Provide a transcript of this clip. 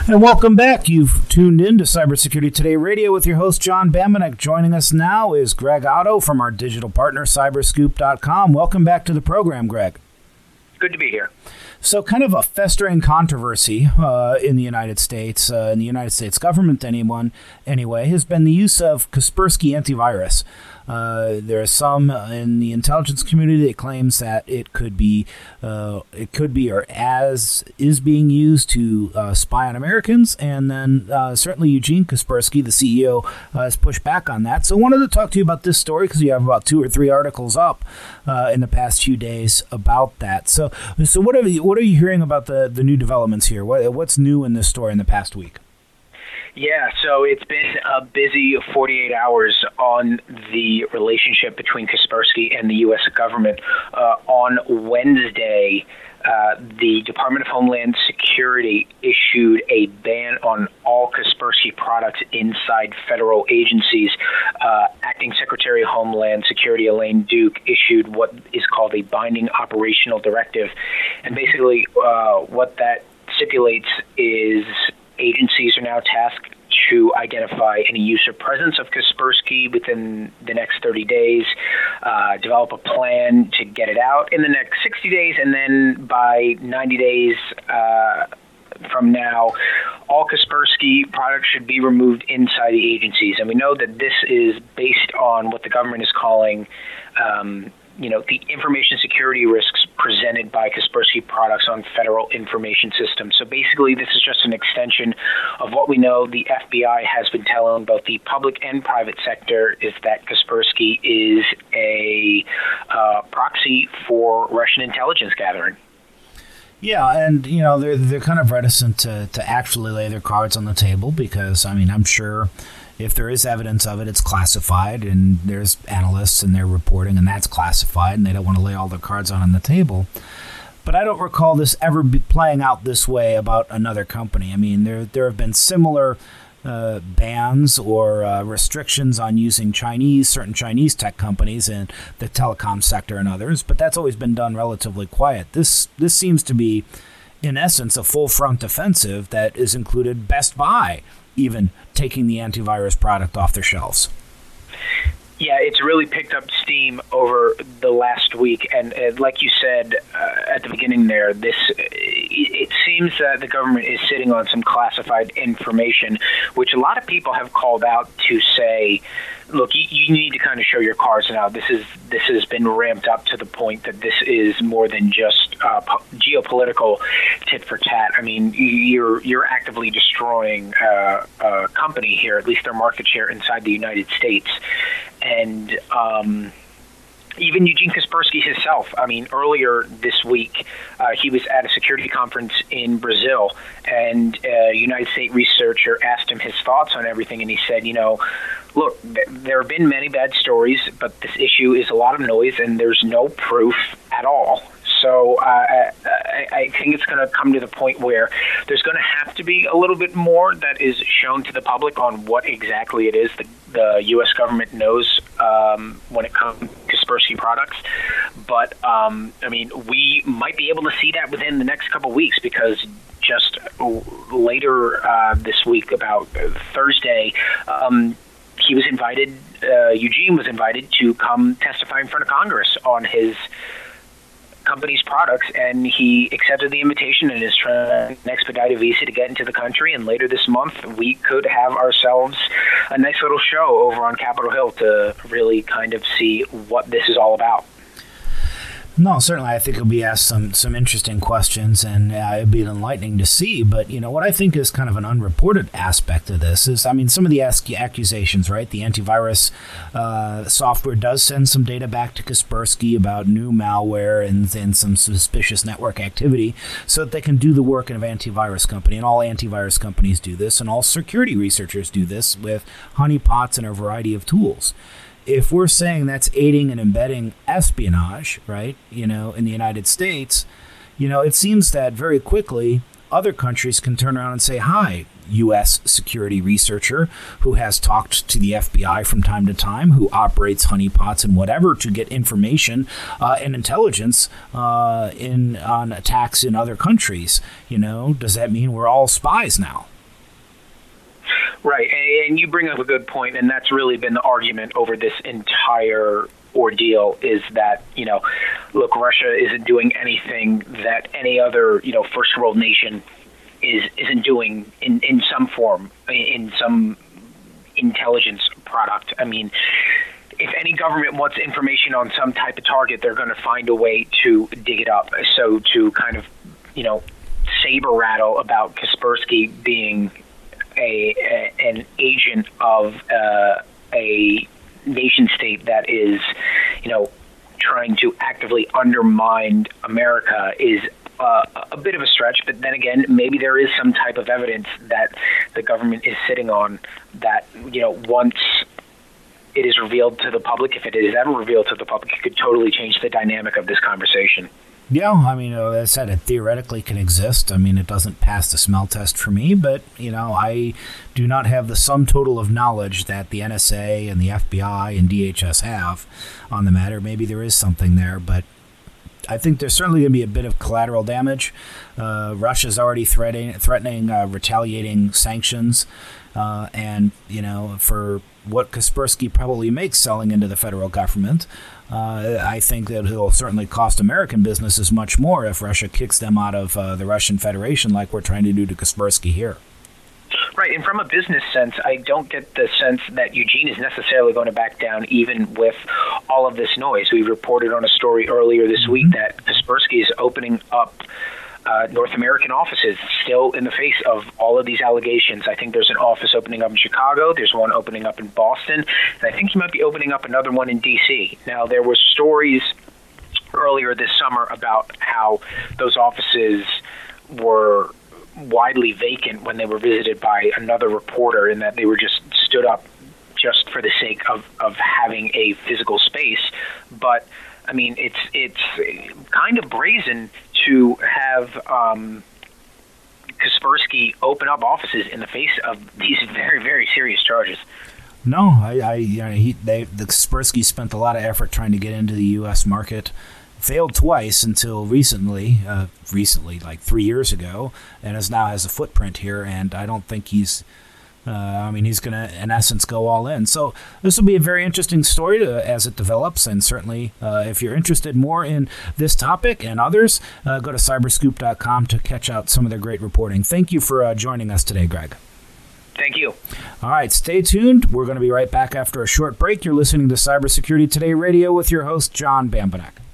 And welcome back. You've tuned in to Cybersecurity Today Radio with your host, John Bamenek. Joining us now is Greg Otto from our digital partner, Cyberscoop.com. Welcome back to the program, Greg. Good to be here. So kind of a festering controversy in the United States, in the United States government anyway, has been the use of Kaspersky antivirus. There are some in the intelligence community that claims that it could be or as is being used to spy on Americans, and then certainly Eugene Kaspersky, the CEO, has pushed back on that. So I wanted to talk to you about this story because you have about 2 or 3 articles up in the past few days about that. So what are you hearing about the new developments here? What's new in this story in the past week? Yeah, so it's been a busy 48 hours on the relationship between Kaspersky and the U.S. government. On Wednesday, the Department of Homeland Security issued a ban on all Kaspersky products inside federal agencies. Acting Secretary of Homeland Security Elaine Duke issued what is called a binding operational directive. And basically what that stipulates is agencies are now tasked to identify any use or presence of Kaspersky within the next 30 days, develop a plan to get it out in the next 60 days, and then by 90 days from now, all Kaspersky products should be removed inside the agencies. And we know that this is based on what the government is calling the information security risks presented by Kaspersky products on federal information systems. So basically, this is just an extension of what we know the FBI has been telling both the public and private sector, is that Kaspersky is a proxy for Russian intelligence gathering. Yeah, and they're kind of reticent to actually lay their cards on the table because, I'm sure if there is evidence of it, it's classified, and there's analysts and they're reporting, and that's classified, and they don't want to lay all their cards on the table. But I don't recall this ever playing out this way about another company. There have been similar bans or restrictions on using certain Chinese tech companies in the telecom sector and others, but that's always been done relatively quiet. This seems to be, in essence, a full front offensive that has included Best Buy even taking the antivirus product off their shelves. Yeah, it's really picked up steam over the last week, and like you said at the beginning there, it seems that the government is sitting on some classified information, which a lot of people have called out to say, look, you need to kind of show your cards now. This has been ramped up to the point that this is more than just geopolitical tit for tat. You're actively destroying a company here, at least their market share inside the United States. And even Eugene Kaspersky himself, earlier this week, he was at a security conference in Brazil, and a United States researcher asked him his thoughts on everything, and he said, look, there have been many bad stories, but this issue is a lot of noise, and there's no proof at all. So I think it's going to come to the point where there's going to have to be a little bit more that is shown to the public on what exactly it is the U.S. government knows when it comes to Kaspersky products. But, we might be able to see that within the next couple of weeks, because just later this week, about Thursday, Eugene was invited to come testify in front of Congress on his company's products, and he accepted the invitation and is trying to expedite a visa to get into the country. And later this month, we could have ourselves a nice little show over on Capitol Hill to really kind of see what this is all about. No, certainly I think it'll be asked some interesting questions, and it'll be enlightening to see. But, what I think is kind of an unreported aspect of this is, some of the accusations, right? The antivirus software does send some data back to Kaspersky about new malware and some suspicious network activity so that they can do the work of an antivirus company. And all antivirus companies do this, and all security researchers do this with honeypots and a variety of tools. If we're saying that's aiding and abetting espionage, right, in the United States, it seems that very quickly other countries can turn around and say, hi, U.S. security researcher who has talked to the FBI from time to time, who operates honeypots and whatever to get information and intelligence on attacks in other countries. Does that mean we're all spies now? Right, and you bring up a good point, and that's really been the argument over this entire ordeal is that, look, Russia isn't doing anything that any other, first world nation isn't doing in some form, in some intelligence product. I mean, if any government wants information on some type of target, they're going to find a way to dig it up. So to kind of, saber rattle about Kaspersky being an agent of a nation state that is, trying to actively undermine America is a bit of a stretch. But then again, maybe there is some type of evidence that the government is sitting on that, once it is revealed to the public, if it is ever revealed to the public, it could totally change the dynamic of this conversation. Yeah, I mean, as I said, it theoretically can exist. I mean, it doesn't pass the smell test for me, but, I do not have the sum total of knowledge that the NSA and the FBI and DHS have on the matter. Maybe there is something there, but I think there's certainly going to be a bit of collateral damage. Russia's already threatening retaliating sanctions, and, for what Kaspersky probably makes selling into the federal government, I think that it'll certainly cost American businesses much more if Russia kicks them out of the Russian Federation like we're trying to do to Kaspersky here. Right, and from a business sense, I don't get the sense that Eugene is necessarily going to back down even with all of this noise. We reported on a story earlier this week that Kaspersky is opening up North American offices still in the face of all of these allegations. I think there's an office opening up in Chicago. There's one opening up in Boston. And I think he might be opening up another one in D.C. Now, there were stories earlier this summer about how those offices were widely vacant when they were visited by another reporter, and that they were just stood up just for the sake of having a physical space. But I mean, it's kind of brazen to have Kaspersky open up offices in the face of these very, very serious charges. No, the Kaspersky spent a lot of effort trying to get into the U.S. market. Failed twice until recently, like 3 years ago, and now has a footprint here. And I don't think he's going to, in essence, go all in. So this will be a very interesting story as it develops. And certainly, if you're interested more in this topic and others, go to cyberscoop.com to catch out some of their great reporting. Thank you for joining us today, Greg. Thank you. All right, stay tuned. We're going to be right back after a short break. You're listening to Cybersecurity Today Radio with your host, John Bambanek.